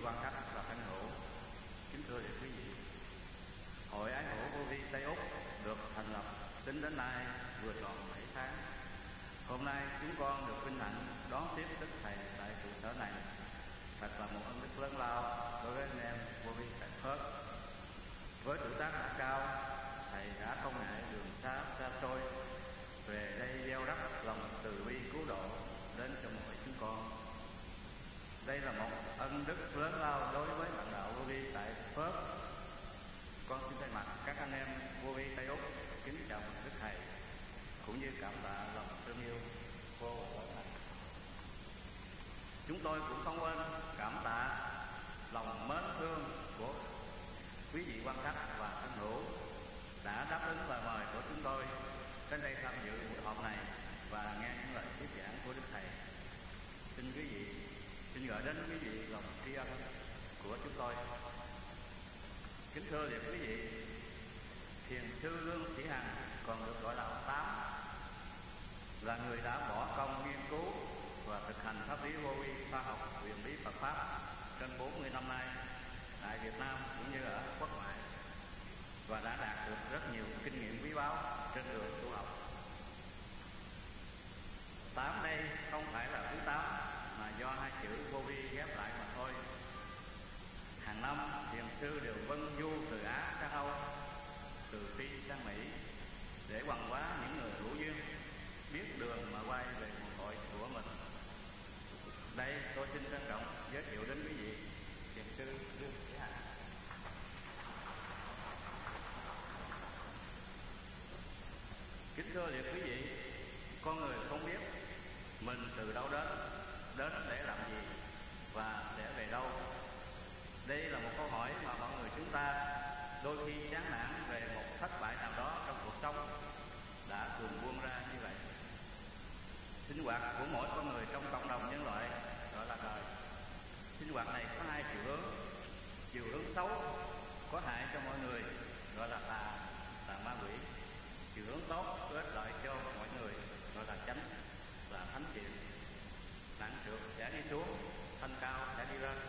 quan khách và thân hữu, kính thưa quý vị, Hội Ái Hữu Vô Vi Tây Úc được thành lập tính đến nay vừa tròn 7 tháng. Hôm nay chúng con được vinh hạnh đón tiếp Đức Thầy tại trụ sở này. Thật là một ân đức lớn lao đối với anh em Vô Vi tại Perth. Với tuổi tác đã cao, Thầy đã không ngại đường xa xôi về đây gieo rắc lòng từ bi cứu độ đến cho mọi chúng con. Đây là một ân đức lớn lao đối với bạn đạo Vô Vi tại Perth. Con xin thay mặt các anh em Vô Vi Tây Úc kính chào Đức Thầy, cũng như cảm tạ lòng thương yêu vô bờ bến này. Chúng tôi cũng không quên cảm tạ lòng mến thương của quý vị quan khách và thân hữu đã đáp ứng lời mời của chúng tôi đến đây tham dự buổi họp này và nghe những lời thuyết giảng của Đức Thầy. Xin quý vị, xin gửi đến quý vị lòng tri ân của chúng tôi. Kính thưa liệt quý vị, Thiền sư Lương Sĩ Hằng còn được gọi là ông Tám, là người đã bỏ công nghiên cứu và thực hành pháp lý vô vi, khoa học, huyền lý Phật pháp trên 40 năm nay tại Việt Nam cũng như ở quốc ngoại, và đã đạt được rất nhiều kinh nghiệm quý báu trên đường tu học. Tám đây không phải là thứ 8 mà do hai chữ vô vi ghép lại mà thôi. Hàng năm thiền sư đều vân du từ Á sang Âu, từ Phi sang Mỹ để quăng hóa những người hữu duyên biết đường mà quay về nguồn cội của mình. Đây tôi xin trân trọng giới thiệu đến quý vị thiền sư Lương Sĩ Hằng. Kính thưa liệt quý vị, con người không biết mình từ đâu đến để làm gì và sẽ về đâu. Đây là một câu hỏi mà mọi người chúng ta đôi khi chán nản về một thất bại nào đó trong cuộc sống đã thường buông ra như vậy. Sinh hoạt của mỗi con người trong cộng đồng nhân loại gọi là đời. Sinh hoạt này có hai chiều hướng. Chiều hướng xấu có hại cho mọi người gọi là tà ma quỷ. Chiều hướng tốt có ích lợi cho mọi người gọi là chánh, là thánh thiện. Nặng trược sẽ đi xuống, thanh cao sẽ đi lên.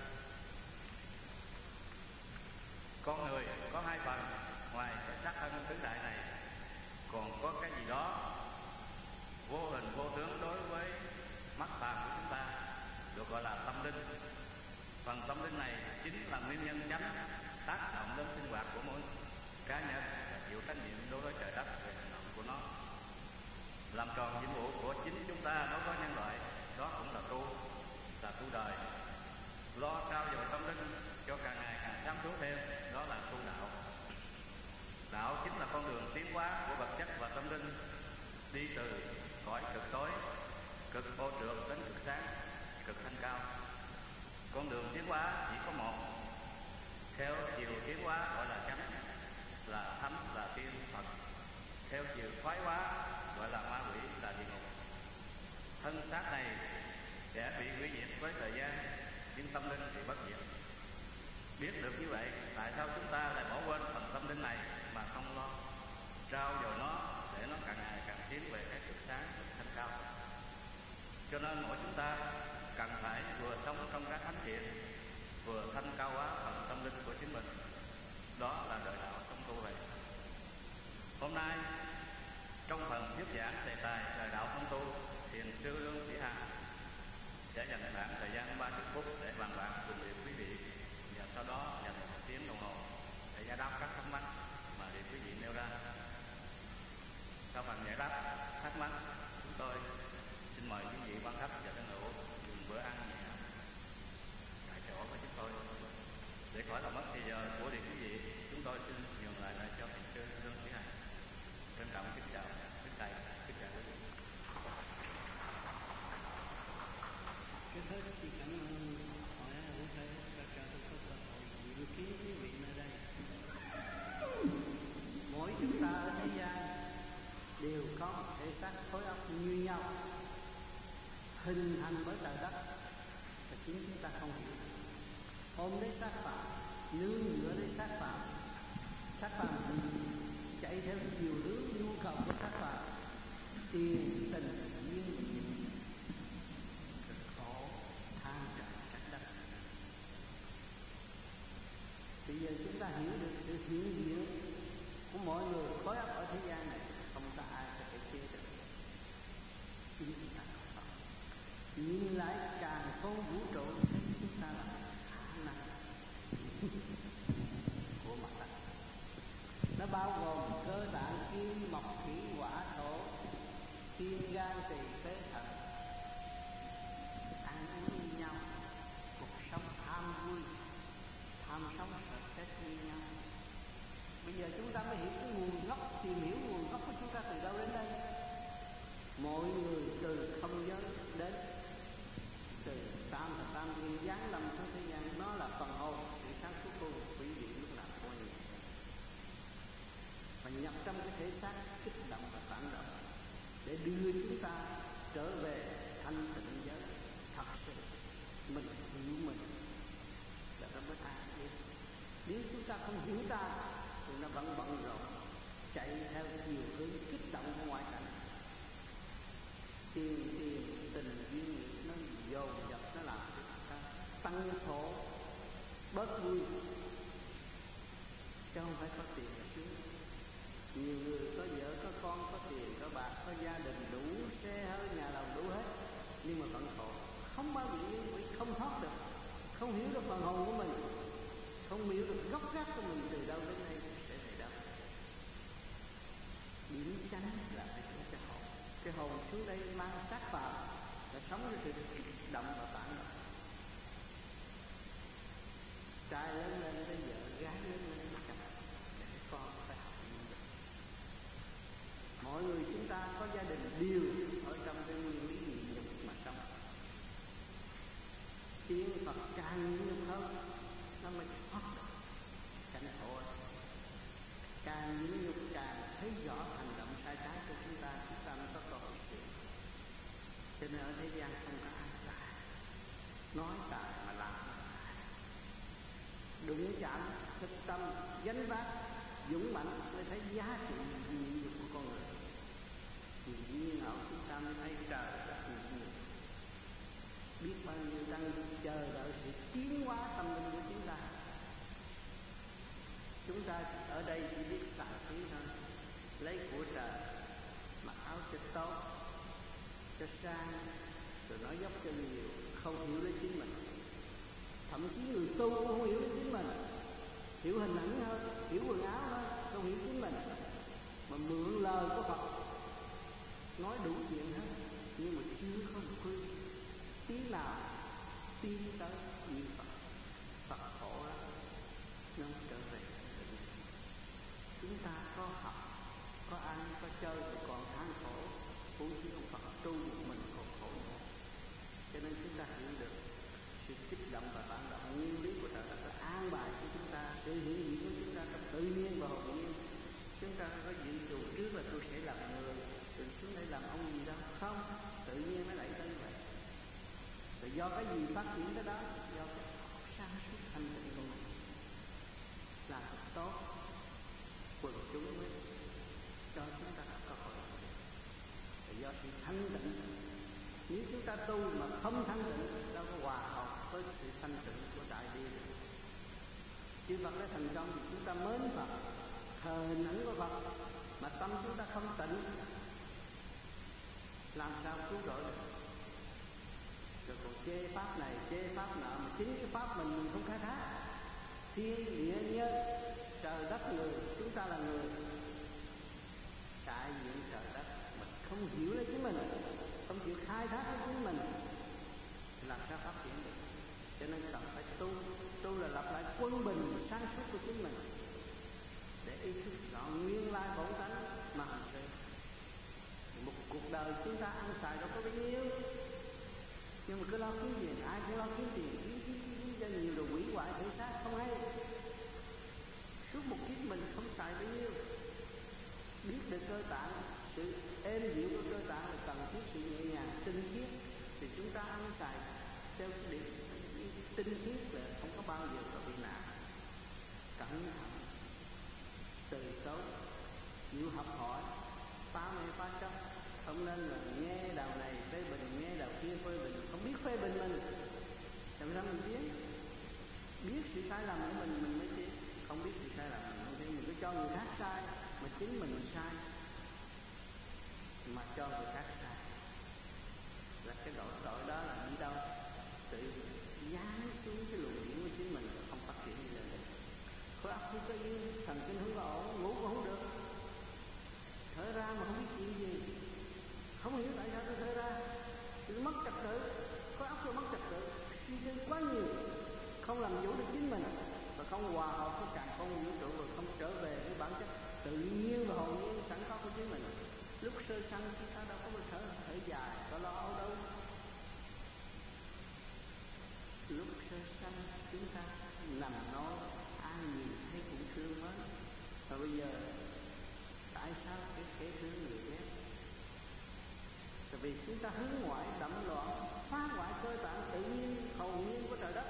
Con người có hai phần, ngoài cái xác thân tứ đại này còn có cái gì đó vô hình vô tướng đối với mắt phàm của chúng ta, được gọi là tâm linh. Phần tâm linh này chính là nguyên nhân chánh tác động đến sinh hoạt của mỗi cá nhân và chịu trách nhiệm đối với trời đất về hành động của nó. Làm tròn nhiệm vụ của chính chúng ta đối với nhân loại, đó cũng là tu đời. Lo trao dồi tâm linh cho càng ngày càng sáng suốt thêm, đó là tu đạo. Đạo chính là con đường tiến hóa của vật chất và tâm linh, đi từ cõi cực tối, cực vô trược đến cực sáng, cực thanh cao. Con đường tiến hóa chỉ có một, theo chiều tiến hóa gọi là chánh, là thánh, là tiên, Phật. Theo chiều thoái hóa gọi là ma quỷ, là địa ngục. Thân xác này sẽ bị hủy diệt với thời gian, nhưng tâm linh thì bất diệt. Biết được như vậy, tại sao chúng ta lại bỏ quên phần tâm linh này mà không lo trao dồi nó để nó càng ngày càng tiến về cái cực sáng, cực thanh cao? Cho nên mỗi chúng ta cần phải vừa sống trong các thánh thiện, vừa thanh cao hóa phần tâm linh của chính mình. Đó là đời đạo trong tu này. Hôm nay trong phần thuyết giảng đề tài đời đạo trong tu, thiền sư Lương Sĩ Hằng sẽ dành khoảng thời gian 30 phút để bàn bạc cùng quý vị, và sau đó dành 1 tiếng đồng hồ để giải đáp các thắc mắc mà quý vị nêu ra. Sau phần giải đáp thắc mắc, chúng tôi xin mời quý vị quan khách và thân hữu dùng bữa ăn nhẹ tại chỗ của chúng tôi. Để khỏi làm mất thời giờ của quý vị, chúng tôi xin nhường lại cho thiền sư Lương Sĩ Hằng. Trân trọng kính chào Đức Thầy, kính chào quý vị. Trước hết thì cảm ơn Hội Ái Hữu Tây Úc đã cho tôi có cơ hội dự kiến quý vị nơi đây. Mỗi chúng ta ở thế gian đều có một thể xác khối óc như nhau, hình thành bởi trời đất, và chính chúng ta không hiểu. Ôm lấy xác phạm, nương nhựa lấy xác phạm thì chạy theo chiều hướng nhu cầu của xác phạm, tiền tình duyên cực khổ than trời trách đất. giờ chúng ta hiểu được sự hiện diện của mọi người khối óc ở thế gian này, không có ai có thể chế được. Chính chúng ta không có. Nhìn lại càng không vũ trụ thấy chúng ta là khả năng của mặt đất. Nó bao gồm cơ tạng kim, mộc, thủy, hỏa, thổ, tim, gan, tỳ, phế, thận, ăn uống như nhau, cuộc sống ham vui, tham sống sợ chết như nhau. Bây giờ chúng ta mới hiểu cái nguồn gốc, tìm hiểu nguồn gốc của chúng ta từ đâu đến đây. Mọi người từ không giới đến từ tam và tam nguyên giáng lâm xuống thế gian, nó là phần hồn, sự sáng suốt của quý vị lúc nào cũng như và nhập trong cái thể xác kích động và phản động để đưa chúng ta trở về thanh tịnh giới thật sự. Mình hiểu mình là nó mới an yên. Nếu chúng ta không hiểu ta thì nó vẫn bận rộn chạy theo nhiều hướng kích động của ngoại cảnh. Tiền tình duyên nó dồn dập, nó làm cho chúng ta tăng khổ bớt vui, chứ không phải có tiền là sướng. Nhiều người có vợ, có con, có tiền, có bạc, có gia đình đủ, xe hơi, nhà lầu đủ hết, nhưng mà vẫn khổ, không bao giờ vì không thoát được, không hiểu được phần hồn của mình, không hiểu được gốc gác của mình từ đâu đến đây sẽ về đâu. Điểm chánh là cái hồn. Cái hồn xuống đây mang xác vào để sống với sự kích động và phản động. Trai lớn lên tới vợ, gái lớn lên tới chồng, để con phải học như vậy. Mọi người chúng ta có gia đình đều ở trong cái nguyên lý nhịn nhục mà sống. Tiếng Phật càng nhịn nhục hơn, nó mới thoát được cảnh khổ. Càng nhịn nhục càng thấy rõ hành động sai trái của chúng ta mới có cơ hội chuyện. Cho nên ở thế gian không có ai tài, nói tài mà làm tài. Đụng chạm, thực tâm, gánh vác, dũng mạnh mới thấy giá trị nhịn nhục của con người. Thì nhiên hậu chúng ta mới thấy trời rất nhịn nhục. Biết bao nhiêu đang chờ đợi sự tiến hóa tâm linh của chúng ta. Chúng ta ở đây chỉ biết xài phí thôi, lấy của trời, mặc áo cho tốt, cho sang, rồi nói dốc cho nhiều, không hiểu lấy chính mình. Thậm chí người tu cũng không hiểu lấy chính mình, hiểu hình ảnh hơn, hiểu quần áo hơn, không hiểu chính mình, mà mượn lời của Phật nói đủ chuyện hết, nhưng mà chưa có một khuyên tí nào tiến tới như Phật. Phật khổ lắm, nó trở về. Chúng ta có học, có ăn, có chơi thì còn than khổ, huống chi ông Phật tu một mình còn khổ nữa. Cho nên chúng ta hiểu được sự kích động và phản động, nguyên lý của trời đất là an bài của chúng ta, sự hiện diện của chúng ta trong tự nhiên và hồn nhiên. Chúng ta có dự trù trước là tôi sẽ làm người, rồi xuống đây làm ông gì đâu, không, tự nhiên nó đẩy tới như vậy. Rồi do cái gì phát triển cái đó, do cái sáng suốt thanh tịnh của mình làm thật tốt, quần chúng mới cho chúng ta có cơ hội. Rồi do sự thanh tịnh, nếu chúng ta tu mà không thanh tịnh, đâu có hòa hợp với sự thanh tịnh của đại bi. Chư Phật đã thành công thì chúng ta mến Phật, thờ hình ảnh của Phật, mà tâm chúng ta không tịnh, làm sao cứu rỗi được? Rồi còn chê pháp này, chê pháp nọ, mà chính cái pháp mình không khai thác. Thiên địa nhân, trời đất người, chúng ta là người đại diện trời đất, mình không hiểu lấy chính mình, không chịu khai thác lấy chính mình, làm sao phát triển được? Cho nên cần phải tu là lập lại quân bình sáng suốt của chính mình, để ý thức rõ nguyên lai bổn tánh mà hành sự. Một cuộc đời chúng ta ăn xài đâu có bao nhiêu, nhưng mà cứ lo kiếm tiền, ai cũng lo kiếm tiền, kiếm cho nhiều đồ hủy hoại thể xác không hay. Suốt một kiếp mình không xài bao nhiêu. Biết được cơ tạng, sự êm dịu của cơ tạng là cần thiết, sự nhẹ nhàng, tinh khiết, thì chúng ta ăn xài theo cái điểm tinh khiết là không có bao giờ có bị nạn. Cẩn thận, từ tốn, chịu học hỏi, phá mê phá chấp, không nên là nghe đầu này phê bình, nghe đầu kia phê bình, không biết phê bình mình, làm sao mình biết sự sai lầm của mình mới biết, sai lầm, mình cứ cho người khác sai mà chính mình sai, mà cho người khác sai là cái tội đó là đi đâu? Tự dán xuống cái luồng điển của chính mình không phát triển đi lên. Khối óc không có yên, thần kinh không có ổn, ngủ cũng không được, thở ra mà không biết chuyện gì, không hiểu tại sao tôi thở ra, tôi mất trật tự, khối óc tôi mất trật tự, suy tư quá nhiều, không làm chủ được chính mình và không hòa hợp với cả con vũ trụ, và không trở về với bản chất tự nhiên và hồn nhiên sẵn có của chính mình. Lúc sơ sanh chúng ta đâu có một thở dài, có lo âu đâu. Lúc sơ sanh chúng ta nằm nói ai nhìn thấy cũng thương hết. Và bây giờ tại sao cái kẻ thương người ghét? Tại vì chúng ta hướng ngoại đậm loạn, phá hoại cơ bản tự nhiên hồn nhiên của trời đất,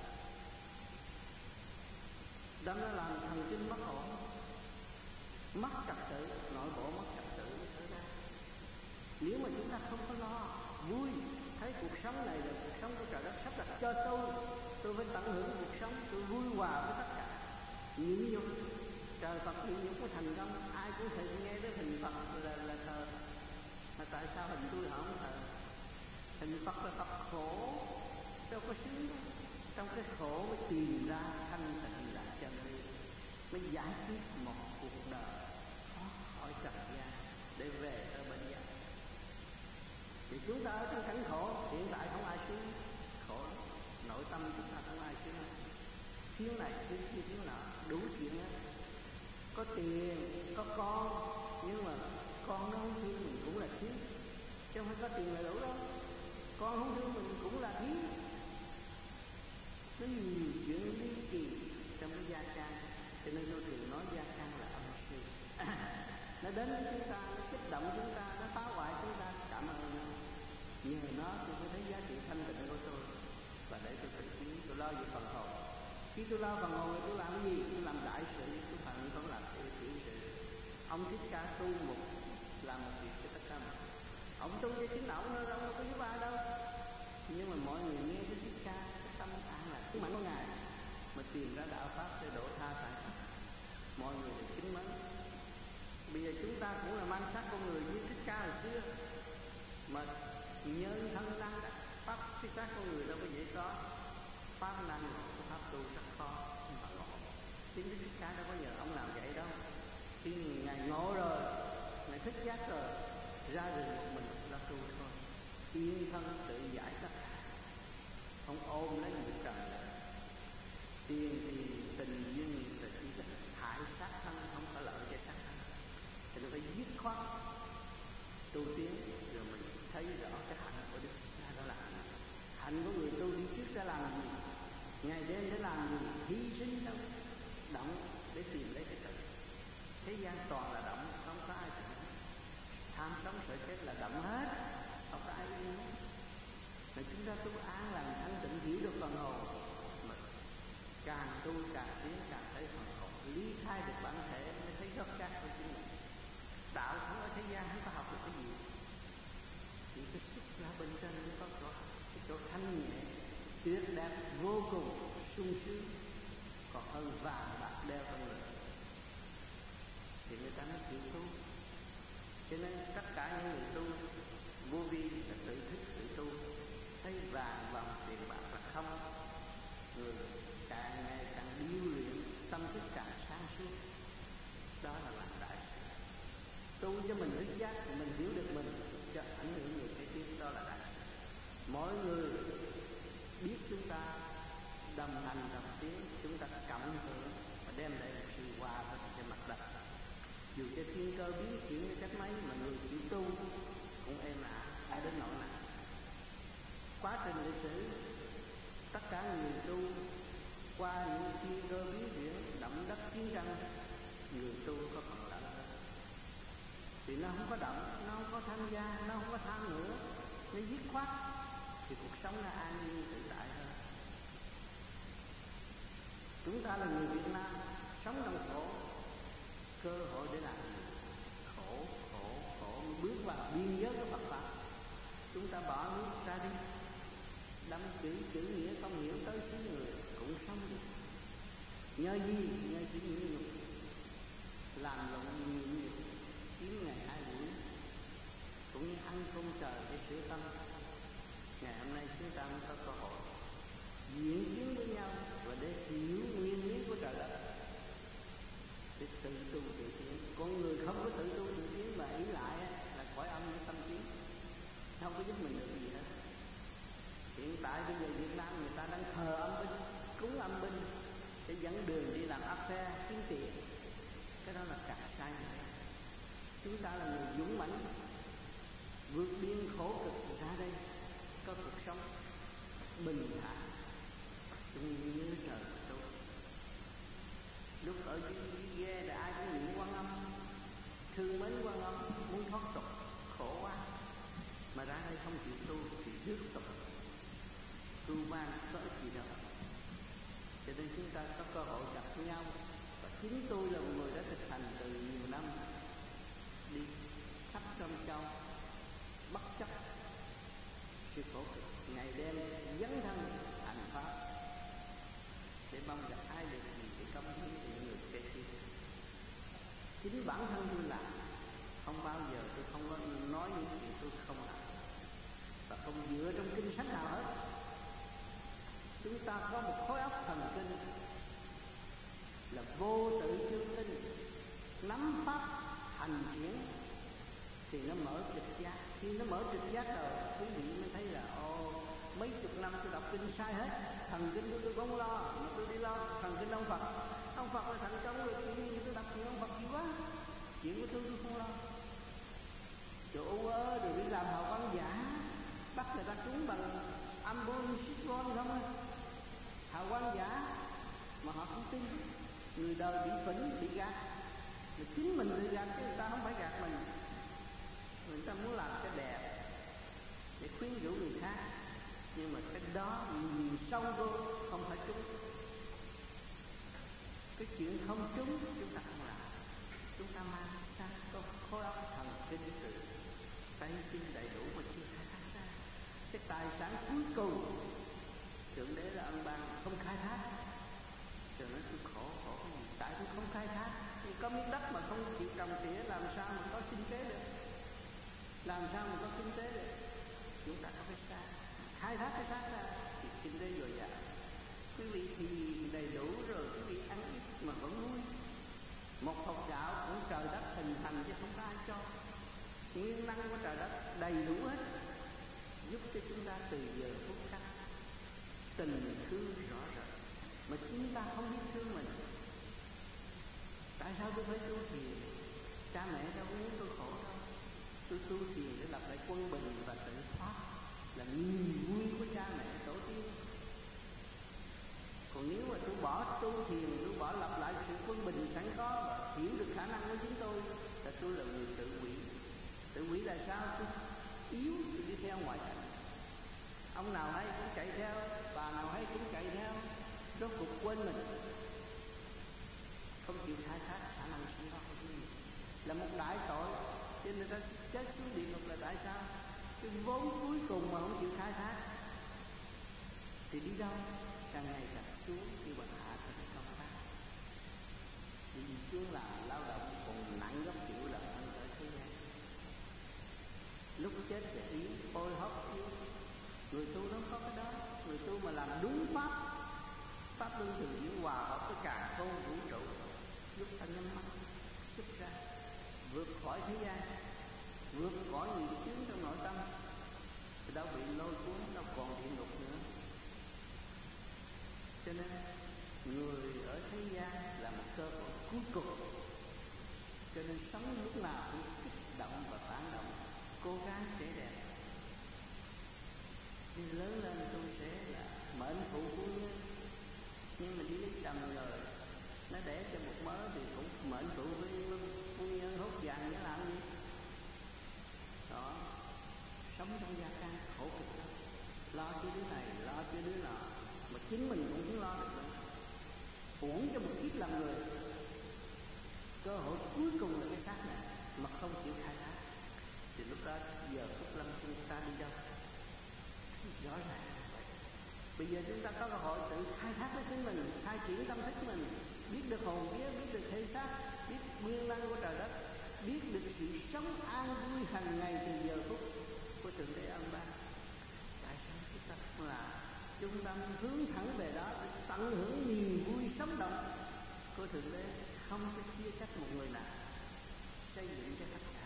đâm ra làm thần kinh bất ổn, mất trật tự, nội bộ mất trật tự xảy ra. Nếu mà chúng ta không có lo vui, thấy cuộc sống này là cuộc sống của trời đất sắp đặt cho tôi phải tận hưởng cuộc sống, tôi vui hòa với tất cả. Nhịn nhục, trời Phật nhịn nhục của thành công, ai cũng thể nghe tới hình Phật là thờ. Mà tại sao hình tôi họ không thờ? Hình Phật là Phật khổ, đâu có sướng đâu. Trong cái khổ mới tìm ra thanh tịnh là chân lý, mới giải quyết một cuộc đời thoát khỏi trần gian để về tới bên giác. Thì chúng ta ở trong cảnh khổ, hiện tại không ai sướng, khổ lắm. Nội tâm chúng ta không ai sướng, thiếu này thiếu kia thiếu nọ, đủ chuyện hết. Có tiền, có con, nhưng mà con nó không thương mình cũng là thiếu, chứ không phải có tiền là đủ đâu. Con không thương mình cũng là thiếu. Nó nhiều chuyện ly kỳ trong cái gia can, cho nên tôi thường nói gia can là âm sư. Nó đến với chúng ta, nó kích động chúng ta, nó phá hoại chúng ta. Cảm ơn nó, nhờ nó tôi mới thấy giá trị thanh tịnh của tôi, và để tôi tự tiến, tôi lo về phần hồn. Khi tôi lo phần hồn thì tôi làm cái gì? Tôi làm đại sự, tôi phần không làm tiểu sự. Ông Thích Ca tu một làm một việc cho tất cả mọi người. Ông tu cho chính ông nữa, ông đâu có giúp ai đâu. Nhưng mà mọi người nghe cái Thích Ca, cái tâm an là cái mạnh của Ngài mà tìm ra đạo pháp để độ tha tại pháp. Mọi người đều kính mến. Bây giờ chúng ta cũng là mang sắc con người như Thích Ca hồi xưa, mà nhân thân năng pháp cái xác con người đâu có dễ có. Pháp năng của pháp tu rất khó và ngộ. Chính cái Thích Ca đâu có nhờ ông làm vậy đâu. Khi Ngài ngộ rồi, Ngài thích giác rồi, ra rừng một mình là tu thôi, yên thân tự giải tất cả, không ôm lấy người trần nữa. Tiền thì tình duyên là chỉ là hại sát thân, không có lợi cho sát thân. Thì nó phải dứt khoát tu tiến, rồi mình thấy rõ cái hạnh của Đức Cha đã làm. Hạnh của người tu đi trước đã làm gì, ngày đêm để làm gì, hy sinh đâu, động để tìm lấy cái tự. Thế gian toàn là động, không có ai tự. Tham sống sợ chết là động hết, không có ai yên. Mà chúng ta tu an lành thanh tịnh, hiểu được phần hồn, mà càng tu càng tiến, càng thấy phần hồn ly khai được bản thể, mới thấy gốc gác của chính mình. Đạo không ở thế gian không có học được cái gì, chỉ có xuất ra bên trên mới có cái chỗ thanh nhẹ tuyệt đẹp vô cùng sung sướng, còn hơn vàng bạc đeo trong người thì người ta mới chịu tu. Cho nên tất cả những người tu vô vi là tự thích tự tu, thấy vàng vòng tiền bạc là không, người càng ngày càng điêu luyện, tâm thức càng sáng suốt, đó là làm đại sự. Tu cho mình thức giác thì mình hiểu được mình, cho ảnh hưởng người kế tiếp, đó là đại sự. Mỗi người biết chúng ta đồng hành đồng tiến, chúng ta cộng hưởng và đem lại một sự hòa bình trên mặt đất. Dù cho thiên cơ biến chuyển như cách mấy mà người chịu tu cũng êm ả đến nỗi nào. Quá trình lịch sử tất cả người tu qua những thiên cơ biến chuyển, động đất chiến tranh, người tu có phần động thì nó không có động, nó không có tham gia, nó không có tham nữa, nó dứt khoát thì cuộc sống nó an nhiên tự tại hơn. Chúng ta là người Việt Nam sống trong khổ, cơ hội để làm gì? Khổ bước vào biên giới của Phật pháp, chúng ta bỏ nước ra đi, đâm chữ nghĩa không hiểu tới xứ người cũng sống đi. Nhờ gì? Nhờ chữ nghĩa nhục làm lụng nhiều kiếm ngày 2 buổi, cũng như ăn cơm trời để sửa tâm. Ngày hôm nay chúng ta mới có cơ hội diễn kiến với nhau và để hiểu nguyên lý của trời đất, để tự tu tự tiến. Con người không có tự tu tự tiến mà ý lại là cõi âm với tâm trí, không có giúp mình được gì hết. Hiện tại bây giờ Việt Nam người ta đang thờ âm binh, cúng âm binh để dẫn đường đi làm affair kiếm tiền. Cái đó là cả sai này. Chúng ta là người dũng mãnh vượt biên khổ cực ra đây có cuộc sống bình thản như trời tôi. Lúc ở dưới ghe là ai cũng niệm Quan Âm, thương mến Quan Âm, muốn thoát tục, khổ quá mà ra đây không chịu tu thì rước tục, tu ban có ích gì đâu. Cho nên chúng ta có cơ hội gặp nhau, và chính tôi là một người đã thực hành từ nhiều năm, đi khắp trong châu bất chấp sự khổ cực, ngày đêm dấn thân hành pháp để mong gặp ai được gì thì cống hiến cho người kế tiếp. Chính bản thân tôi làm, không bao giờ tôi không có nói những chuyện tôi không làm, và không dựa trong kinh sách nào hết. Chúng ta có một khối óc thần kinh là vô tự chương tinh, nắm pháp hành triển thì nó mở trực giác. Khi nó mở trực giác rồi, quý vị mới thấy là mấy chục năm tôi đọc kinh sai hết. Thần kinh của tôi không lo, mà tôi đi lo thần kinh ông Phật. Ông Phật là thành công rồi, chuyện gì tôi đọc chuyện ông Phật gì quá. Chuyện của tôi không lo. Chỗ u ơ rồi đi làm hào văn giả, bắt người ta trúng bằng ambon, sitron không á, hào quang giả mà họ không tin. Người đời bị phỉnh, bị gạt, mà chính mình bị gạt chứ người ta không phải gạt mình. Người ta muốn làm cái đẹp để khuyến rũ người khác, nhưng mà cái đó nhìn sâu vô không phải trúng. Cái chuyện không trúng chúng ta không làm. Chúng ta mang ra có khối óc thần kinh sự tay chân đầy đủ mà chưa khai thác ra. Cái tài sản cuối cùng Thượng Đế là ân ban không khai thác. Trời ơi tôi khổ cái gì? Tại tôi không khai thác. Thì có miếng đất mà không chịu trồng tỉa làm sao mà có sinh kế được? Làm sao mà có kinh tế được? Chúng ta có phải khai thác cái xác ra thì kinh tế dồi dào. Quý vị thì đầy đủ rồi, quý vị ăn ít mà vẫn nuôi. Một hột gạo cũng trời đất hình thành chứ không có ai cho. Nguyên năng của trời đất đầy đủ hết, giúp cho chúng ta từ giờ phút khắc tình thương rõ rệt. Mà chúng ta không biết thương mình. Tại sao tôi phải tu thiền? Cha mẹ đâu có muốn tôi khổ đâu. Tôi tu thiền để lập lại quân bình và tự thoát, là niềm vui của cha mẹ tổ tiên. Còn nếu mà tôi bỏ tu thiền, tôi bỏ lập lại sự quân bình sẵn có và hiểu được khả năng của chính tôi, là tôi là người tự quỷ. Tự quỷ là sao? Tôi yếu, tôi đi theo ngoại cảnh. Ông nào hay cũng chạy theo, bà nào hay cũng chạy theo, rốt cuộc quên mình, không chịu khai thác khả năng sẵn có của mình, là một đại tội. Cho nên người ta chết xuống địa ngục là tại sao? Cái vốn cuối cùng mà không chịu khai thác thì đi đâu? Càng ngày càng xuống như bằng hạ thành công tác. Đi xuống làm lao động còn nặng gấp triệu lần hơn ở thế gian. Lúc chết thì yếu, ôi hốc yếu. Người tu nó có cái đó. Người tu mà làm đúng pháp luân thường chuyển hòa hợp với cả không vũ trụ, giúp ta nhắm mắt xuất ra, vượt khỏi thế gian, vượt khỏi những chướng trong nội tâm, thì đâu bị lôi cuốn, đâu còn địa ngục nữa. Cho nên người ở thế gian là một cơ hội cuối cùng. Cho nên sống lúc nào cũng kích động và phản động, cố gắng trẻ đẹp. Đi lớn lên tôi sẽ là mệnh phụ của ngươi, nhưng mà đi lấy chồng rồi nó đẻ cho một mớ thì cũng mệnh phụ với phu nhân hút vàng để làm gì đó. Sống trong gia can khổ cực lắm, lo cho đứa này lo cho đứa nọ mà chính mình cũng không lo được nữa. Uổng cho một kiếp làm người. Cơ hội cuối cùng là cái xác này mà không chịu khai thác thì lúc đó giờ phút lâm chúng ta đi đâu? Rõ ràng vậy. Bây giờ chúng ta có cơ hội tự khai thác với chính mình, khai triển tâm thức mình, biết được hồn vía, biết được thể xác, biết nguyên năng của trời đất, biết được sự sống an vui hàng ngày từ giờ phút của Thượng Đế ân ban. Tại sao chúng ta không làm? Chúng ta hướng thẳng về đó để tận hưởng niềm vui sống động của Thượng Đế, không có chia cách một người nào, xây dựng cho tất cả.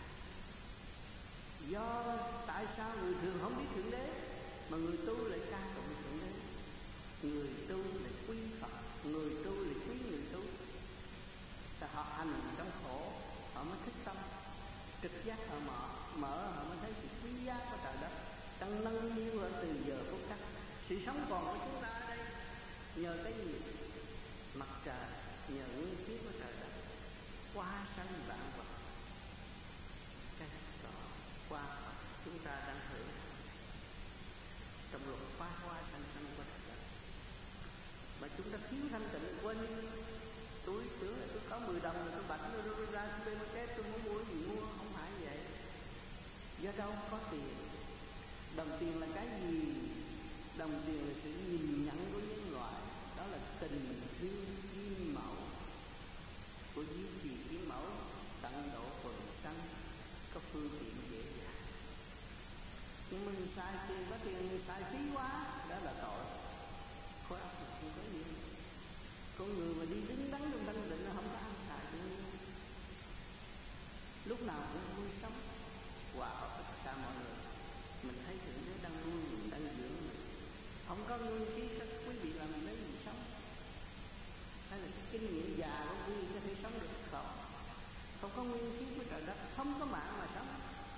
Tại sao người thường không biết Thượng Đế mà người tu lại ca tụng Thượng Đế? Người tu lại quý Phật, người tu lại quý người tu. Tại họ hành trong khổ, họ mới thích tâm, trực giác họ mở họ mới thấy sự quý giá của trời đất đang nâng niu ở từ giờ phút khắc. Sự sống còn của chúng ta ở đây nhờ cái gì? Mặt trời, nhờ nguyên khí của trời đất, qua sanh vạn vật. Cái đó qua chúng ta đang hưởng trong luật phá hoa sanh sanh của trời đất. Mà chúng ta thiếu thanh tịnh, quên tôi tưởng là tôi có 10 đồng rồi tôi bạch tôi ra supermarket tôi muốn mua gì mua, không phải vậy. Do đâu có tiền? Đồng tiền là cái gì? Đồng tiền là sự nhìn nhận của nhân loại, đó là tình thương kim mẫu của duy trì kim mẫu tận độ phần sanh, có phương tiện dễ dàng. Nhưng mình xài tiền, có tiền mình xài phí quá, đó là tội. Khối óc là không có gì. Con người mà đi đứng đắn trong thanh định là không có ăn xài tự nhiên, lúc nào cũng vui sống hòa hợp tất cả mọi người. Mình thấy Thượng Đế đang nuôi mình, đang dưỡng mình. Không có nguyên khí các quý vị làm lấy gì sống? Hay là cái kinh nghiệm già của quý vị có thể sống được không? Không có nguyên khí của trời đất, không có mạng mà sống.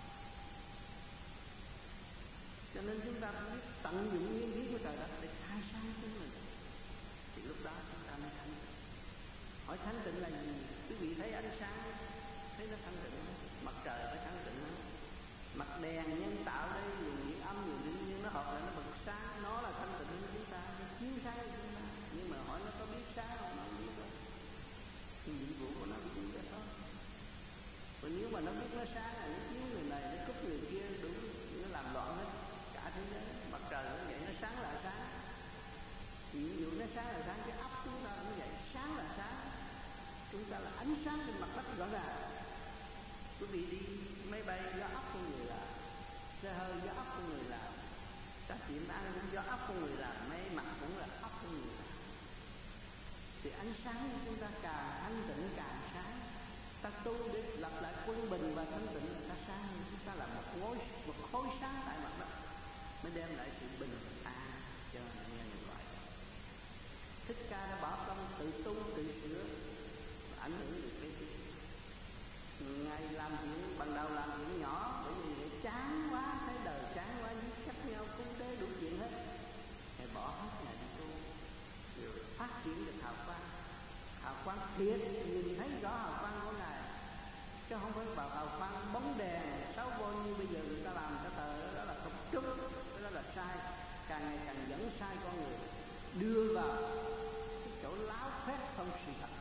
Cho nên chúng ta phải biết tận dụng nguyên khí của trời đất để khai sáng chúng mình, thì lúc đó chúng ta mới thanh tịnh. Hỏi thanh tịnh là gì? Quý vị thấy ánh sáng, thấy nó thanh tịnh, mặt trời phải thanh tịnh. Mặt đèn nhân tạo đây, dùng điện âm, dùng điện nhiên nó hợp lại nó bật sáng, nó là thanh tịnh của chúng ta, nó chiếu sáng của chúng ta. Nhưng mà hỏi nó có biết sáng không? Nó không biết đâu. Thì nhiệm vụ của nó cũng biết đó. Còn nếu mà nó biết nó sáng là nó chiếu người này, nó cúp người kia, đúng, nó làm loạn hết cả thế giới. Mặt trời nó vậy, nó sáng là sáng. Ví dụ nó sáng là sáng, cái óc chúng ta cũng vậy, sáng là sáng. Chúng ta là ánh sáng trên mặt đất rõ ràng. Quý vị đi máy bay do óc con người làm, xe hơi do óc con người làm, các tiệm ăn cũng do óc con người làm, máy mặc cũng là óc con người làm. Thì ánh sáng của chúng ta càng thanh tịnh càng sáng. Ta tu để lập lại quân bình và thanh tịnh là ta sáng. Chúng ta là một khối sáng tại mặt đất mới đem lại sự bình an cho nhân loại. Thích Ca đã bỏ công tự tu tự sửa và ảnh hưởng được cái gì? Ngày làm chuyện, ban đầu làm chuyện nhỏ, bởi vì để chán quá, thấy đời chán quá, giết chấp nhau, cung tế đủ chuyện hết. Thì bỏ hết nhà đi tu, rồi phát triển được hào quang thiệt, nhìn thấy rõ hào quang của Ngài. Chứ không phải bảo hào quang bóng đèn, xấu vô như bây giờ người ta làm cái tờ đó là không trúng, cái đó là sai, càng ngày càng dẫn sai con người, đưa vào cái chỗ láo phép không sự thật.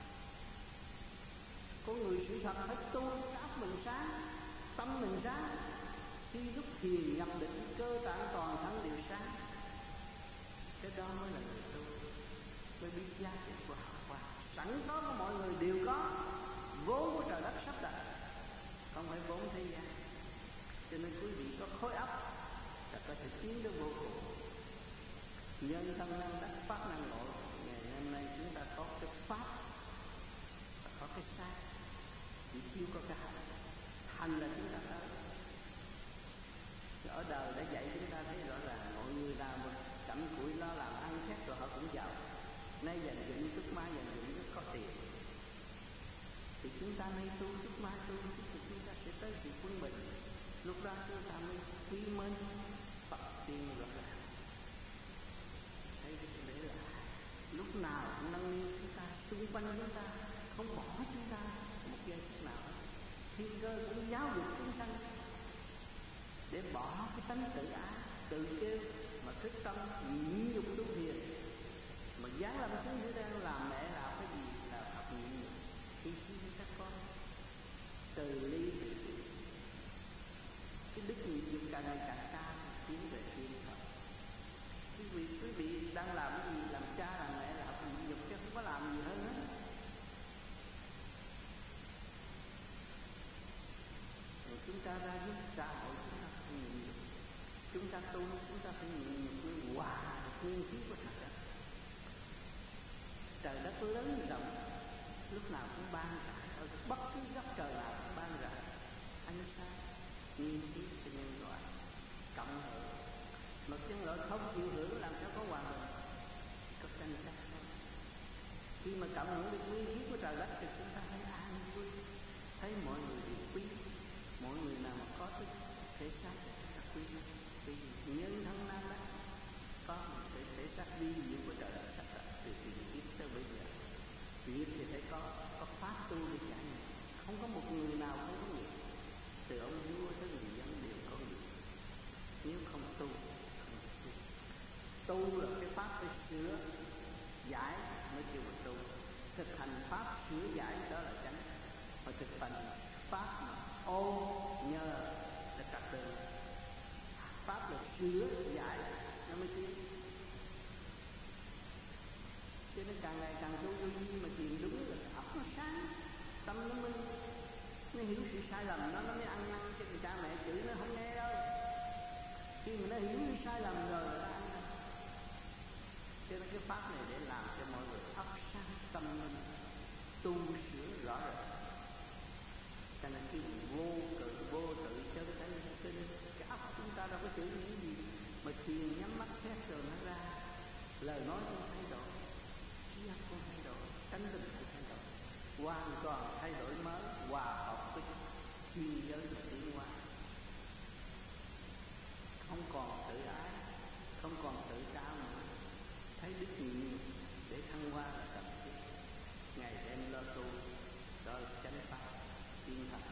Con người sự thật phải tu, óc mình sáng, tâm mình sáng. Khi lúc thiền nhập định, cơ tạng toàn thân đều sáng. Cái đó mới là người tu, mới biết giá trị của hào quang. Sẵn có của mọi người đều có, vốn của trời đất sắp đặt, không phải vốn thế gian. Cho nên quý vị có khối óc là có thể tiến đến vô cùng. Nhân thân năng đắc pháp năng ngộ. Ngày hôm nay chúng ta có cái pháp và có cái xác, chỉ thiếu có cái hành là chúng ta đó. Ở đời đã dạy chúng ta thấy rõ ràng, mọi người làm một cặm cụi lo làm ăn khác rồi họ cũng giàu. Nay dành dụm tức mai dành dụm rất có tiền. Thì chúng ta nay tu, tức mai tu, thì chúng ta sẽ tới sự quân bình. Lúc đó chúng ta mới quý mến Phật tiên rõ ràng. Thấy cái đấy là lúc nào cũng nâng niu chúng ta, xung quanh chúng ta, không bỏ chúng ta một giây phút nào. Thiên cơ cũng giáo dục chúng sanh để bỏ cái tánh tự ái, tự kêu mà thức tâm nhịn nhục tu thiền. Mà dám làm xuống dưới đây làm mẹ làm cái gì là học nhịn nhục, hy sinh các con, từ ly từ ly. Cái đức nhịn nhục càng ngày càng cao, tiến về thiên thật. Quý vị đang làm cái gì, làm cha làm mẹ là học nhịn nhục chứ không có làm gì hơn hết. lớn rộng, lúc nào cũng ban rải, ở bất cứ góc trời nào cũng ban rải ánh sáng nghiên cứu cho nhân loại cộng hưởng. Một nhân loại không chịu hưởng làm sao có hòa bình, có tranh chấp không? Khi mà cộng hưởng được nguyên khí của trời đất thì chúng ta thấy an vui, thấy mọi người đều quý, mọi người nào mà có cái thể xác là quý. Vì nhân thân nam đó có một cái thể xác vi diệu của trời đất sắp đặt từ tiền kiếp tới bây giờ. Việc thì phải có pháp tu để giải này. Không có một người nào không có nghiệp. Từ ông vua tới người dân đều có nghiệp. Nếu không tu, tu là cái pháp để sửa giải mới kêu là tu. Thực hành pháp sửa giải đó là chánh. Mà thực hành pháp mà ô nhờ là trật tự. Pháp là sửa giải nó mới tiến. Cho nên càng ngày càng tu vô vi mà chuyện đúng là óc nó sáng, tâm nó minh, nó hiểu sự sai lầm nó mới ăn năn, chứ cha mẹ chửi nó không nghe đâu. Khi mà nó hiểu sự sai lầm rồi là nó ăn năn. Cho nên cái pháp này để làm cho mọi người óc sáng tâm minh, tu sửa rõ rệt. Cho nên cái vô tự chân thấy, cho nên cái óc chúng ta đâu có chữ những gì mà thiền nhắm mắt xét rồi nó ra, lời nói không thay đổi, trí óc không thay đổi, tánh tình không thay đổi, hoàn toàn thay đổi mới, hòa hợp với thiên giới và tiến hóa, không còn tự ái, không còn tự cao nữa, thấy đức nhiều để thăng hoa là cần thiết. Ngày đêm lo tu, đó là chánh pháp tiến hành.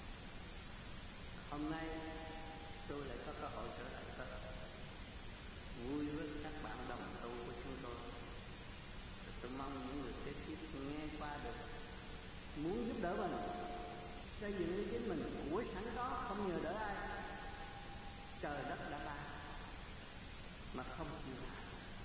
Hôm nay tôi lại có cơ hội trở lại Phật, vui với các bạn đồng tu của chúng tôi. Tôi mong những người kế tiếp nghe qua được, muốn giúp đỡ mình, xây dựng lấy chính mình, của sẵn có, không nhờ đỡ ai. Trời đất đã ban mà không chịu làm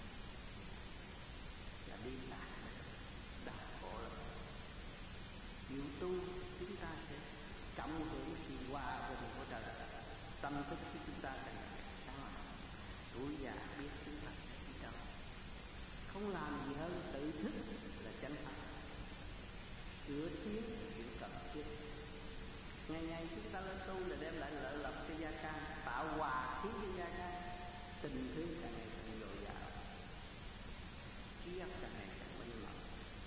là đi lại đau khổ lắm. Chịu tu chúng ta sẽ cộng hưởng sự hòa bình của trời đất. Tâm thức của chúng ta càng sáng lạng, tuổi già biết chúng ta sẽ đi đâu. Không làm gì hơn tự thức là chánh pháp. Sửa tiến là chuyện cần thiết. Ngày ngày chúng ta lên tu là đem lại lợi lộc cho gia can, tạo hòa khí cho gia can, tình thương càng ngày càng dồi dào, trí óc càng ngày càng minh mẫn.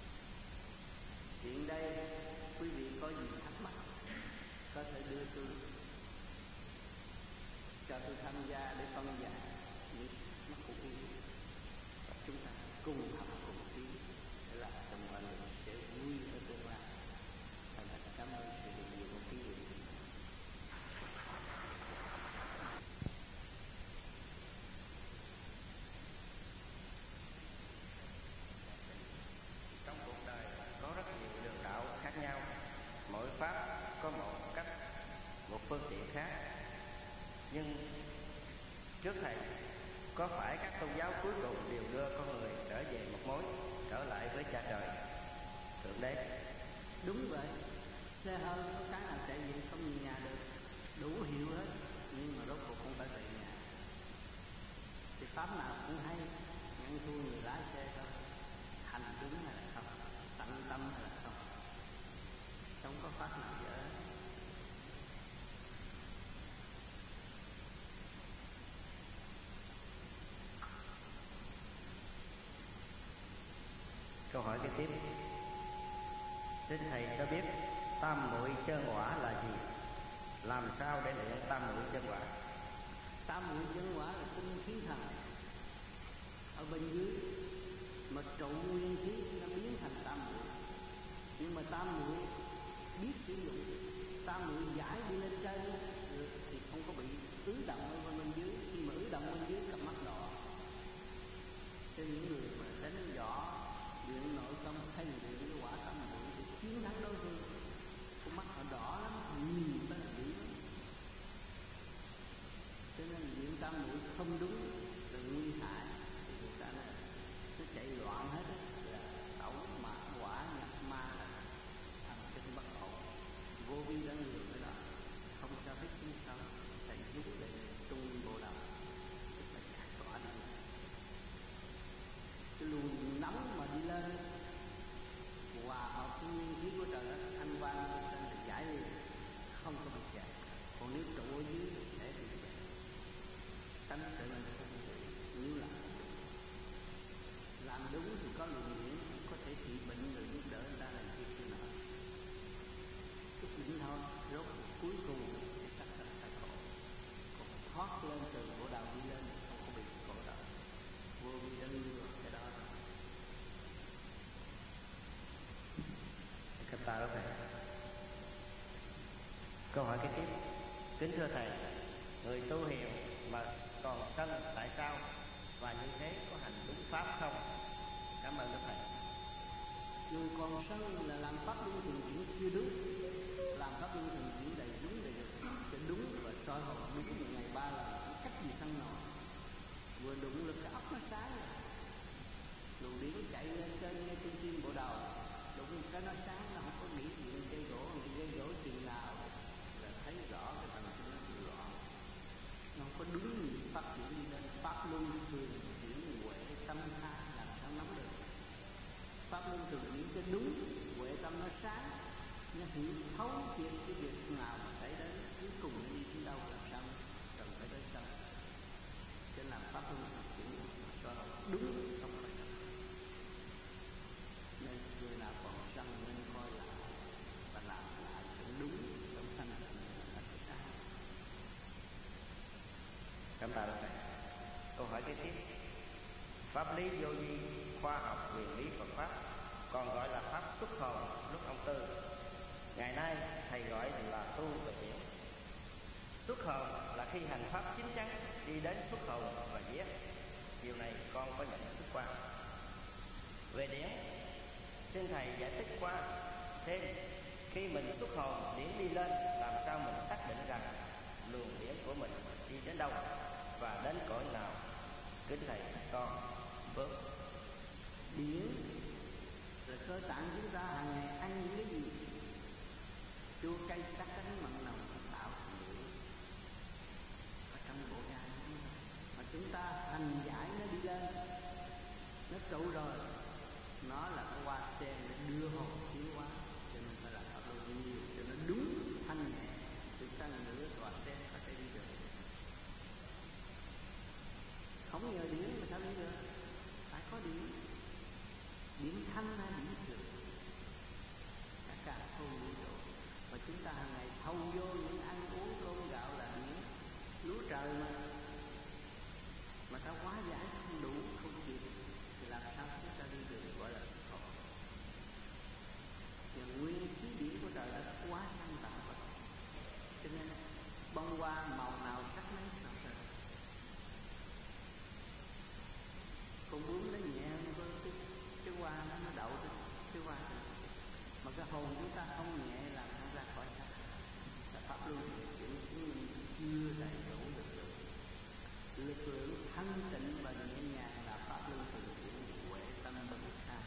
Hiện đây quý vị có gì thắc mắc có thể đưa tôi, cho tôi tham gia để phân giải những thắc mắc của quý vị. Chúng ta cùng học cùng tiến để làm cho mọi người sẽ vui ở tương lai. Thành thật cảm ơn sự hiện diện của quý vị. Trong cuộc đời có rất nhiều đường đạo khác nhau, mỗi pháp có một cách, một phương tiện khác. Nhưng trước thầy, có phải các tôn giáo cuối cùng đều đưa con người trở về một mối, trở lại với cha trời, thượng đế? Đúng vậy. Xe hơi có cái nào chạy về không về nhà được, đủ hiệu hết, nhưng mà rốt cuộc không phải về nhà. Thì pháp nào cũng hay, nhận thua người lái xe thôi, hành đúng hay là không, tận tâm hay là không, không có pháp nào dở. Câu hỏi kế tiếp, xin thầy cho biết tam muội chân hỏa là gì? Làm sao để luyện tam muội chân hỏa? Tam muội chân hỏa là tinh khí thần ở bên dưới, mà trụ nguyên khí nó biến thành tam muội. Nhưng mà tam muội biết sử dụng, tam muội giải đi lên trên thì không có bị ứ động ở bên dưới. Khi mà ứ động bên dưới cầm mắt đỏ. Cho những người mà đánh võ luyện nội công hay luyện cái quả tam muội thì chiến thắng đối phương. Con mắt họ đỏ lắm, họ nhìn tới là dữ lắm. Cho nên luyện tam muội không đúng là nguy hại. Thì người ta nói nó chạy loạn hết là tẩu tạ đó thầy. Câu hỏi kế tiếp. Kính thưa thầy, người tu hiền mà còn sân tại sao, và như thế có hành đúng pháp không? Cảm ơn đức thầy. Người còn sân là làm pháp luân thường chuyển chưa đúng, làm pháp luân thường chuyển đầy đúng đầy được, để đúng và soi hồn đúng một ngày 3 lần, cách gì sân nổi. Vừa đụng lực cái óc nó sáng rồi, luồng điển chạy lên trên ngay trên tim bộ đầu, đụng cái nó sáng, nó không có nghĩ chuyện gây gỗ chừng nào là thấy rõ cái thần kinh nó bị loạn. Nó không có đúng như phát triển đi lên pháp luân thường chuyển huệ tâm tha, làm sao nắm được. Pháp luân thường chuyển cho đúng, huệ tâm nó sáng, nó hiểu thấu triệt cái việc nào mà xảy đến, cuối cùng đi đến đâu làm sao cần phải tới sao. Cho làm pháp luân thường chuyển cho đúng không phải. Nên người nào còn sân nên coi lại và làm lại chuyện đúng trong sanh là sai. Cảm tạ thầy. Câu hỏi kế tiếp. Pháp lý vô vi, khoa học quyền lý Phật pháp còn gọi là pháp xuất hồn lúc ông Tư. Ngày nay thầy gọi là tu về điển. Xuất hồn là khi hành pháp chính chắn đi đến xuất hồn và diệt. Điều này con có nhận thức qua. Về điển, xin thầy giải thích qua thêm, khi mình xuất hồn điển đi lên, làm sao mình xác định rằng luồng điển của mình đi đến đâu và đến cõi nào? Kính thầy con bớt. Điển là cơ tạng chúng ta hàng ngày ăn những cái gì, chua cay sắc cánh mặn nồng tạo thành điển ở trong bộ da mà chúng ta hành giải nó đi lên, nó trụ rồi, nó là cái hoa sen để đưa hồn tiến hóa, cho nên phải làm pháp luân nhiều cho nó đúng thanh nhẹ, chúng ta là nửa hoa sen có thể đi được. Không nhờ điển mà sao đi được? Phải có điển, điển thanh hay điển thường, cả thâu vũ trụ. Và chúng ta hàng ngày thâu vô những ăn uống cơm gạo là điển, lúa trời mà ta quá giải không đủ không kịp thì làm sao chúng ta đi được, gọi là Phật. Và nguyên khí điển của trời đất quá thanh tạng Phật, cho nên bông hoa màu nào sắc nấy sao trời. Con bướm nó nhẹ hơn cái hoa nó đậu cái hoa, mà cái hồn chúng ta không nhẹ làm nó ra khỏi sắc. Là pháp luân chuyển chưa đầy đủ lực lượng thanh tịnh và nhẹ nhàng là pháp luân thường chuyển huệ tâm bậc khai.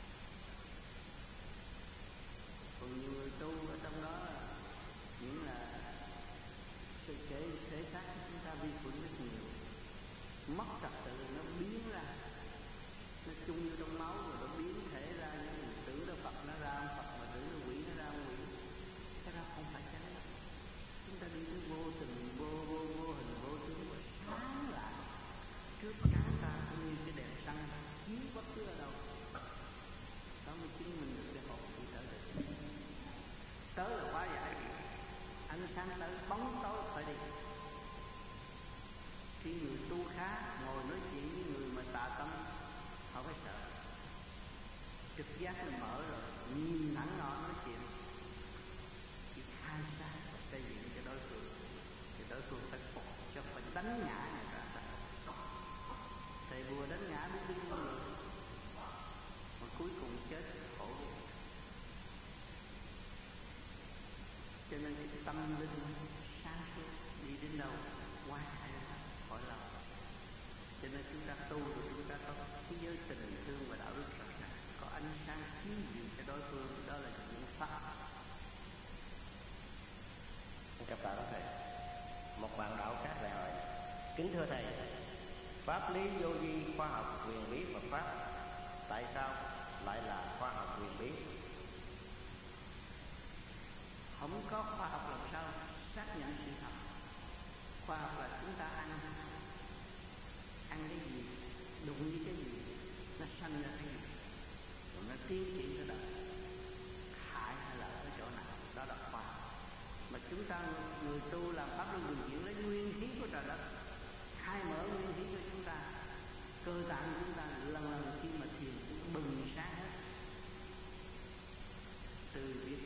Còn nhiều người tu ở trong đó những là sự thể xác của chúng ta vi khuẩn rất nhiều, mất trật tự nó biến ra, nó chung vô trong máu rồi nó biến thể ra, những tưởng đó Phật nó ra Phật, mà tưởng nó quỷ nó ra quỷ. Cái đó không phải chánh. Chúng ta đi đến vô tình, vô hình, vô tướng và sáng lại trước cá ta như cái đèn xăng chiếu bất cứ ở đâu. Đó mới chứng minh được cái hồn đi tới được. Tới là quá giải, ánh sáng tới, bóng tối phải đi. Khi người tu khá ngồi nói chuyện với người mà tà tâm, họ phải sợ. Trực giác mình mở rồi, nhìn thẳng họ nói chuyện, chỉ khai sáng và xây dựng cho đối phương, thì đối phương phải phục, chứ phải đánh ngã người ta. Thầy bùa đánh ngã biết bao nhiêu người, mà cuối cùng chết khổ. Cho nên cái tâm linh sáng suốt đi đến đâu qua ai khỏi lòng. Cho nên chúng ta tu rồi chúng ta có cái giới tình thương và đạo đức rõ ràng, có ánh sáng chiếu gì cho đối phương, đó là những pháp. Cảm tạ thầy. Một bạn đạo khác lại hỏi: kính thưa thầy, pháp lý vô vi, khoa học quyền bí Phật pháp, tại sao lại là khoa học quyền bí? Không có khoa học làm sao xác nhận sự thật. Khoa học là chúng ta ăn cái gì, đụng với cái gì, nó sanh ra cái gì, rồi nó tiến triển tới đó, hại hay là ở chỗ nào, đó là khoa học. Mà chúng ta người tu làm pháp luân thường chuyển lấy nguyên khí của trời đất, khai mở nguyên khí của chúng ta, cơ tạng chúng ta lần lần khi mà thiền bừng sáng hết, từ việc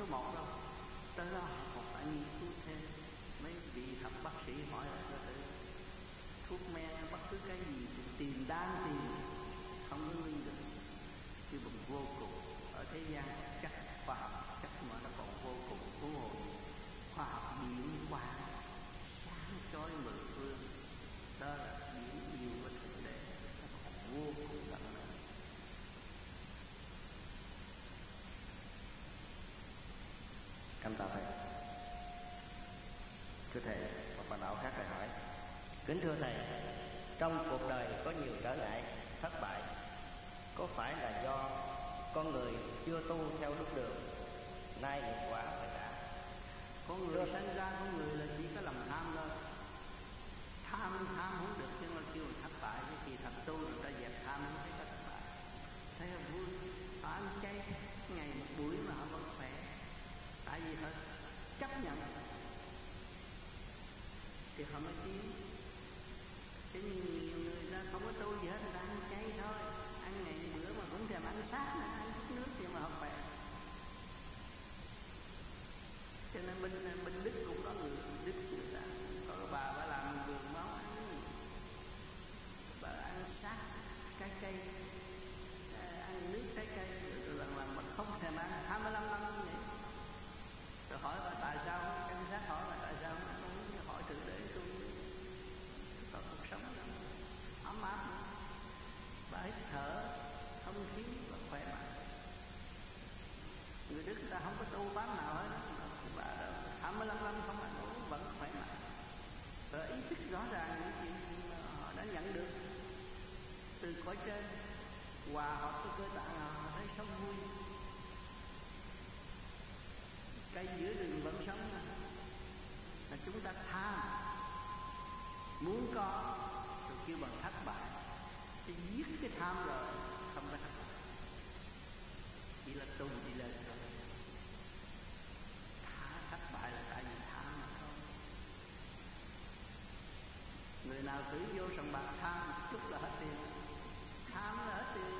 số 1 đâu. Tới đó họ còn phải nghiên cứu thêm. Mấy vị thập bác sĩ hỏi là có thể thuốc men bất cứ cái gì tìm đáng tìm không có nguyên được, chứ bằng vô cùng. Ở thế gian chắc khoa học chắc mà nó còn vô cùng, huống hồ khoa học điện quang sáng chói mười phương, đó là điểm yêu của thượng đế, nó còn vô cùng tận nữa. Cảm tạ thầy. Thưa thầy, một bạn đạo khác lại hỏi: kính thưa thầy, trong cuộc đời có nhiều trở ngại, thất bại, có phải là do con người chưa tu theo đúng đường, nay nghiệp quả phải trả? Con người sinh ra con người là chỉ có lòng tham thôi. Tham không được chứ mà kêu thất bại. Cái khi thật tu người ta dẹp tham không thấy có thất bại. Thấy là vui. Họ ăn chay ngày một buổi mà họ vẫn khỏe. Tại vì họ chấp nhận thì họ mới tiến. Chứ nhiều người ta không có tu gì hết, người ta ăn chay thôi, ăn ngày bữa mà cũng thèm ăn sát nữa, ăn chút nước thì mà họ khỏe. Cho nên bên Đức cũng có người Đức người ta có bà làm vườn máu ăn, bà ăn sát trái cây, ăn nước trái cây lần mà không thèm ăn 25 năm như vậy. Rồi hỏi bà tại sao, cảnh sát hỏi là tại sao, nó hỏi thượng đế tôi có cuộc sống ấm áp nữa. Bà hít thở không khí và khỏe mạnh. Người Đức người ta không có tu bán nào hết, bà đó 25 năm không ăn uống vẫn khỏe mạnh. Và ý thức rõ ràng những chuyện mà họ đã nhận được từ cõi trên, hòa hợp với cơ tạng họ thấy sống vui. Cây giữa đường vẫn sống là chúng ta tham muốn có rồi kêu bằng thất bại. Thì giết cái tham rồi không có thất bại, chỉ là tu đi lên thôi. Thất bại là tại vì tham mà thôi. Người nào thử vô sòng bạc tham chút là hết tiền, tham là hết tiền.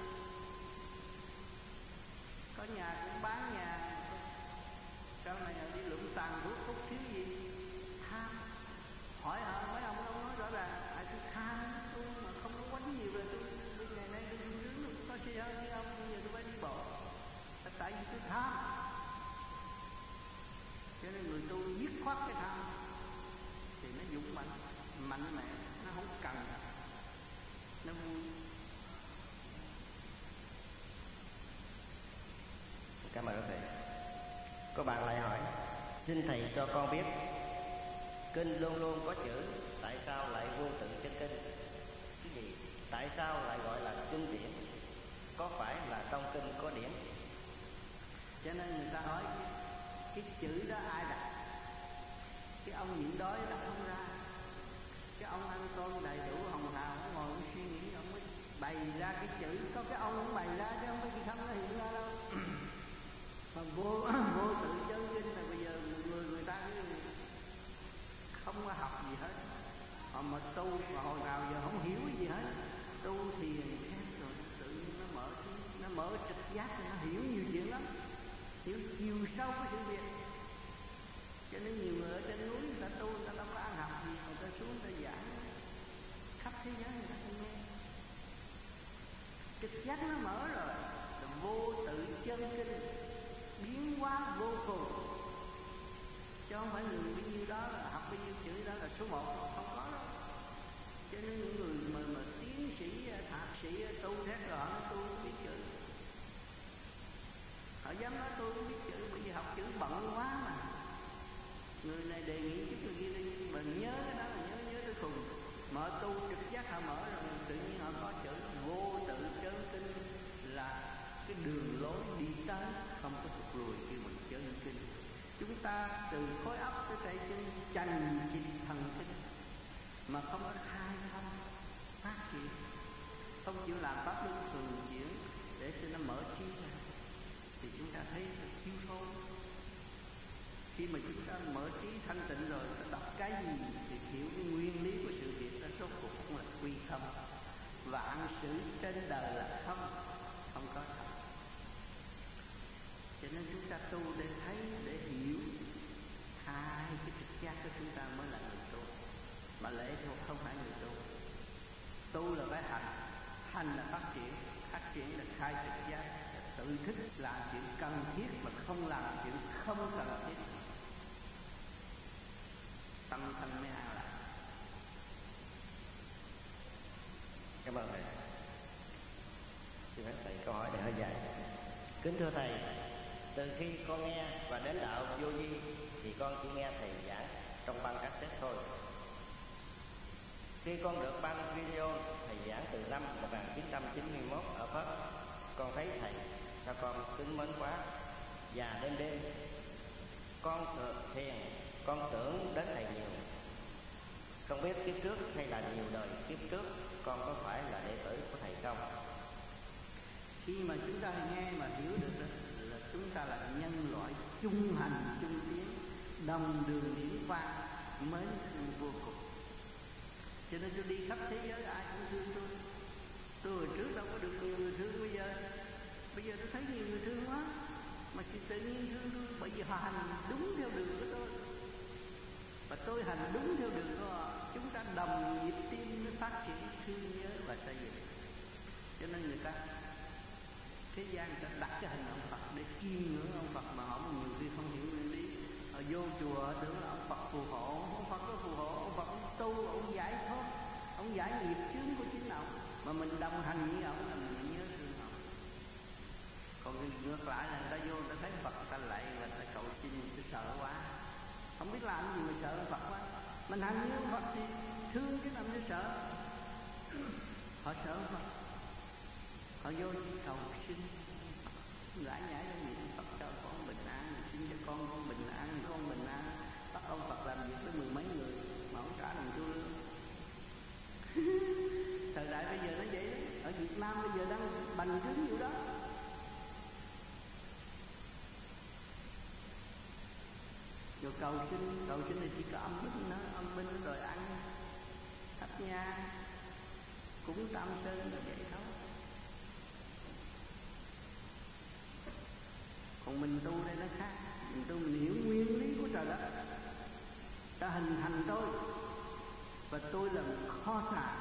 Có nhà cũng bán nhà, sau này đi lượm tàn thuốc hút thiếu gì, tham. Hỏi họ mấy ông đâu nói rõ ràng, tôi tham tôi mà không có quánh nhiều rồi tôi ngày nay tôi đi nướng có xe hơi với ông, bây giờ tôi phải đi bộ. Tại vì tôi tham. Cho nên người tu dứt khoát cái tham thì nó dũng mạnh mẽ, nó không cần, nó vui. Cảm ơn thầy. Có bạn lại hỏi: xin thầy cho con biết, kinh luôn luôn có chữ, tại sao lại vô tự chân kinh? Cái gì? Tại sao lại gọi là kinh điển? Có phải là trong kinh có điển? Cho nên người ta hỏi cái chữ đó ai đặt? Cái ông nhịn đói đặt không ra. Cái ông ăn cơm đầy đủ hồng hào, ông ngồi ông suy nghĩ, ông mới bày ra cái chữ. Có cái ông cũng bày ra chứ không có gì không nó hiện ra đâu. Mà vô tự chân kinh là bây giờ người ta không có học gì hết. Họ mà tu mà hồi nào giờ không hiểu gì hết. Tu thiền khác rồi tự nhiên nó mở trực giác, nó hiểu nhiều chuyện lắm, hiểu chiều sâu của sự việc. Cho nên nhiều người ở trên núi người ta tu, người ta đâu có ăn học gì, người ta xuống người ta giảng khắp thế giới người ta không nghe. Trực giác nó mở rồi, là vô tự chân kinh, biến hóa vô cùng. Chứ không phải người bao nhiêu đó là học bao nhiêu chữ đó là số 1, không có đâu. Cho nên những người mà tiến sĩ, thạc sĩ tu thét rồi họ tu biết chữ. Họ dám nói tôi không biết chữ bởi vì học chữ bận quá mà. Người này đề nghị chút người kia đi, mình nhớ cái đó là nhớ tới cùng. Mở tu trực giác họ mở rồi tự nhiên họ có chữ vô tự chân kinh là cái đường lối đi tới, không có thụt lùi khi mình chân kinh. Chúng ta từ khối óc tới tay chân trần trịch thần kinh mà không có khai thông phát triển, không chịu làm pháp luân thường chuyển để cho nó mở trí ra, thì chúng ta thấy là thiếu thốn. Khi mà chúng ta mở trí thanh tịnh rồi, ta đọc cái gì thì hiểu cái nguyên lý của sự việc, nó rốt cuộc cũng là quy không. Vạn sự trên đời là không có thật. Cho nên chúng ta tu để thấy hành là phát triển là khai trực giác, tự thức làm chuyện cần thiết mà không làm chuyện không cần thiết, tâm thân mới an lạc. Cảm ơn thầy. Xin phép thầy câu hỏi này hơi dài. Kính thưa thầy, từ khi con nghe và đến đạo vô vi thì con chỉ nghe thầy giảng trong băng cassette thôi. Khi con được băng video thầy giảng từ năm 1991 ở Pháp, con thấy thầy cho con kính mến quá, và đêm con thiền, con tưởng đến thầy nhiều. Không biết kiếp trước hay là nhiều đời kiếp trước con có phải là đệ tử của thầy không? Khi mà chúng ta nghe mà hiểu được đó, là chúng ta là nhân loại chung hành chung tiến, đồng đường điển pha, mến thương vô cùng. Cho nên tôi đi khắp thế giới ai cũng thương tôi. Tôi hồi trước đâu có được nhiều người thương bây giờ tôi thấy nhiều người thương quá, mà chỉ tự nhiên thương tôi bởi vì họ hành đúng theo đường của tôi và tôi hành đúng theo đường của họ. Chúng ta đồng nhịp tim mới phát triển thương nhớ và xây dựng. Cho nên người ta thế gian sẽ đặt cái hình ông Phật để chiêm ngưỡng ông Phật, mà họ nhiều khi không hiểu nguyên lý. Họ vô chùa họ tưởng là ông Phật phù hộ. Ông Phật có phù hộ, ông Phật ông tu, ông giải thoát, ông giải nghiệp chướng của chính ông, mà mình đồng hành với ông là mình nhớ thương ông. Còn ngược lại là người ta vô người ta thấy Phật, người ta lạy, người ta cầu xin, người ta sợ quá, không biết làm gì mà sợ ông Phật quá. Mình hành với ông Phật thì thương chứ làm như sợ. Họ sợ ông Phật, họ vô cầu xin lãi nhãi lên niệm Phật cho con bình an, xin cho con bình an, con bình an. Bắt ông Phật làm việc với mười mấy người mà không trả đồng xu lương. Thời đại bây giờ nó vậy đó. Ở Việt Nam bây giờ đang bành trướng nhiều đó. Rồi cầu xin thì chỉ có âm binh nó đòi ăn thắp nha cúng Tam Sơn là vậy thôi. Còn mình tu đây nó khác. Mình tu mình hiểu nguyên lý của trời đất, ta hình thành tôi và tôi là một kho tàng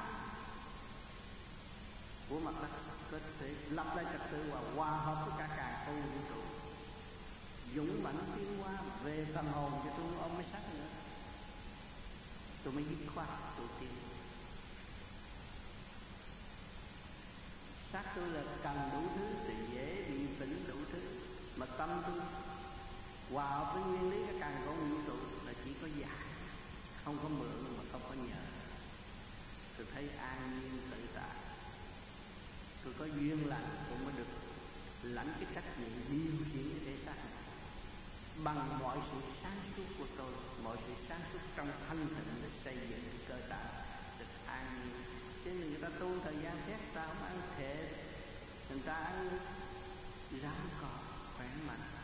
của mặt đất, có thể lập lại trật tự và hòa hợp với cả càn khôn vũ trụ, dũng mãnh tiến hóa về phần hồn cho tôi ôm mới sắc nữa. Tôi mới dứt khoát tôi tin. Xác tôi là cần đủ thứ thì dễ bị phỉnh đủ thứ, mà tâm tôi hòa hợp với nguyên lý cái càn khôn vũ trụ là chỉ có giải, không có mượn mà không có nhờ. Tôi thấy an nhiên tự tại. Tôi có duyên lành cũng mới được lãnh cái trách nhiệm điều khiển cái thể xác này bằng mọi sự sáng suốt của tôi, mọi sự sáng suốt trong thanh tịnh để xây dựng cái cơ tạng được an nhiên. Chứ người ta tu thời gian phép ta không ăn thịt, người ta ăn rau cỏ khỏe mạnh,